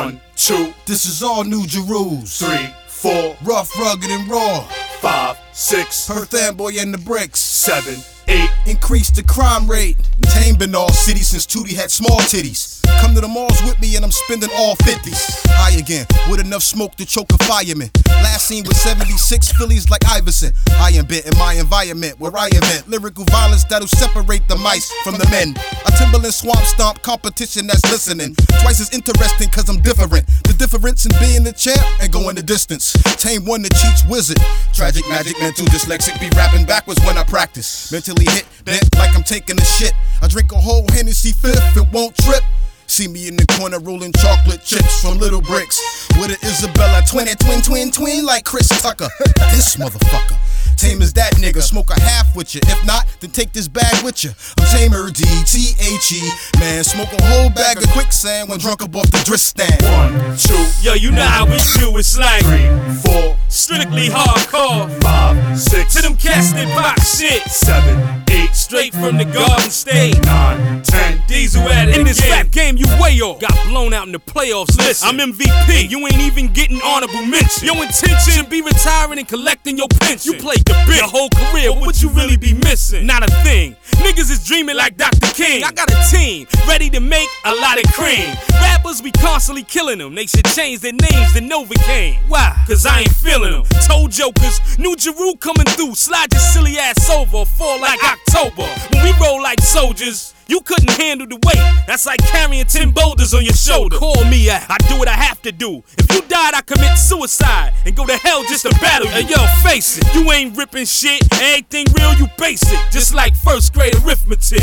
1, 2, this is all New Jerus. 3, 4, rough, rugged, and raw. 5, 6, Perth Amboy and the Bricks. 7, 8, increase the crime rate. Tame been all city since Tootie had small titties. Come to the malls with me and I'm spending all 50s. High again, with enough smoke to choke a fireman. Last seen with 76 Phillies like Iverson. I am bent in my environment where I invent lyrical violence that'll separate the mice from the men. A Timberland swamp stomp competition that's listening. Twice as interesting cause I'm different. The difference in being the champ and going the distance. Tame one the cheats wizard. Tragic magic mental dyslexic be rapping backwards when I practice. Mentally hit, bent like I'm taking a shit. I drink a whole Hennessy fifth, it won't trip. See me in the corner rolling chocolate chips from Little Bricks with an Isabella twin like Chris Tucker. This motherfucker. Tame as that nigga, smoke a half with you. If not, then take this bag with you. I'm Tamer D-T-H-E. Man, smoke a whole bag of quicksand when drunk up off the drift stand. 1, 2, yo, you know how we do, it's like 3, 4, strictly hardcore. 5, 6, To them cats that pop shit, 7, 8, straight from the Garden State. 9, 10, Diesel at it. In this rap game, you way off. Got blown out in the playoffs. Listen, I'm MVP. You ain't even getting honorable mention. Your intention should be retiring and collecting your pension. You played the bit your whole career. What would you really be missing? Not a thing. Niggas is dreaming like Dr. King. I got a team ready to make a lot of cream. Rappers, we constantly killing them. They should change their names to Novocaine. Why? Cause I ain't feeling them. Told jokers, New Jeru coming through. Slide your silly ass over or fall like October. When we roll like soldiers, you couldn't handle the weight. That's like carrying 10 boulders on your shoulder. Call me out. I do what I have to do. If you died, I commit suicide and go to hell just to battle you. Hey, yo, face it. You ain't ripping shit. Everything real, you basic. Just like first grade arithmetic.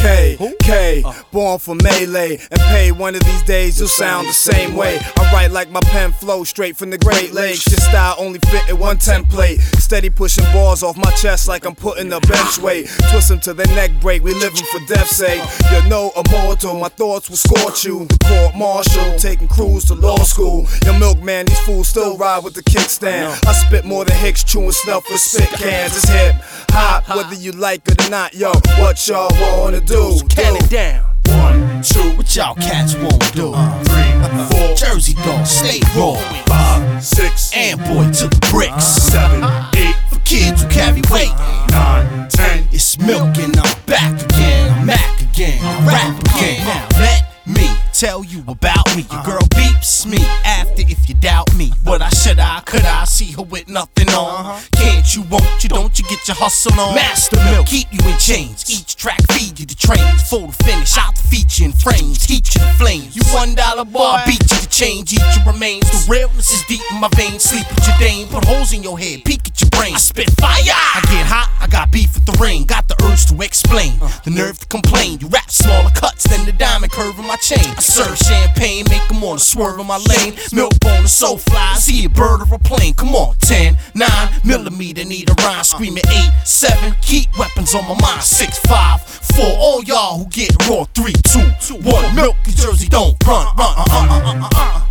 K, born for melee and pay. One of these days you'll sound the same way. I write like my pen flow straight from the Great Lakes. Your style only fit in one template. Steady pushing bars off my chest like I'm putting a bench weight. Twist them to the neck break. We living for death's sake. You're no immortal, my thoughts will scorch you. The court martial, taking crews to law school. Your milkman, these fools still ride with the kickstand. I spit more than Hicks chewing snuff with spit cans. It's hip hop, whether you like it or not. Yo, what y'all wanna do? Count it down. 1, 2, What y'all cats won't do? 3, 4, Jersey dog, stay raw. 5, 6, Amboy to the Bricks. 7, 8, For kids who carry weight. 9, 10. It's milk and I'm back again. I'm Mac again. I rap again. Now let me tell you about me. Your girl beeps me after if you doubt me. What could I see her with nothing on? Can't you, won't you, don't you get your hustle on? Master Milk, keep you in chains. Each track feed you the trains. Full to finish, out the feature in frames. Teach you the flames. You $1 boy, I beat you to change. Eat your remains. The realness is deep in my veins. Sleep with your dame. Put holes in your head, peek at your brain. I spit fire. I get hot, I got beef with the rain. Got the urge to explain. The nerve to complain. You rap smaller cuts than the diamond curve in my chain. I serve champagne, make them wanna swerve in my lane. Milk bone is so fly, see a bird or a plane. Come on, 10, 9 millimeter, need a rhyme. Screaming 8, 7, keep weapons on my mind. 6, 5, 4, all y'all who get raw. 3, 2, 1, milk in Jersey, don't run.